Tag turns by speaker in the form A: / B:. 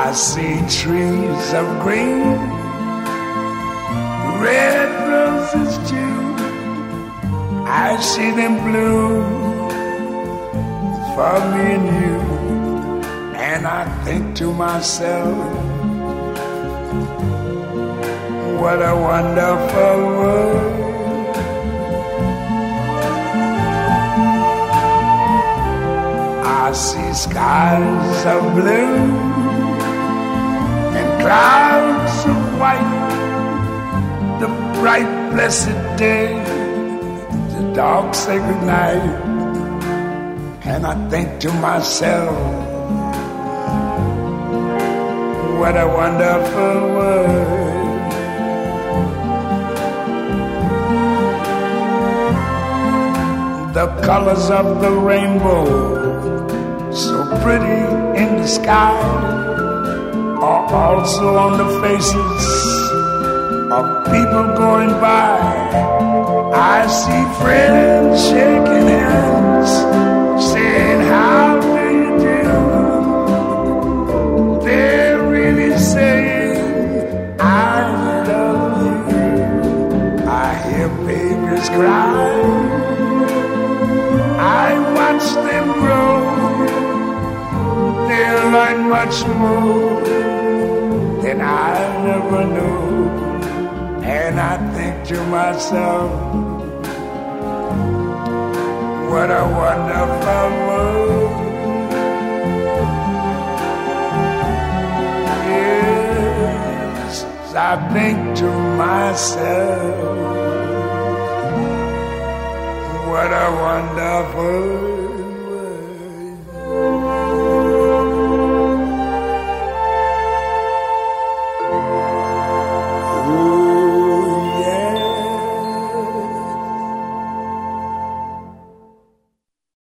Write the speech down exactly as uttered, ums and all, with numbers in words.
A: I see trees of green, red roses too. I see them bloom for me and you. And I think to myself, what a wonderful world. I see skies of blue and clouds of white, the bright blessed day, the dark sacred night. And I think to myself, what a wonderful world. The colors of the rainbow, so pretty in the sky, are also on the faces of people going by. I see friends shaking hands, saying, how do you do? They're really saying, I love you. I hear babies cry, I watch them grow. They'll learn much more than I never knew. And I think to myself, what a wonderful world. Yes, I think to myself, what a wonderful world.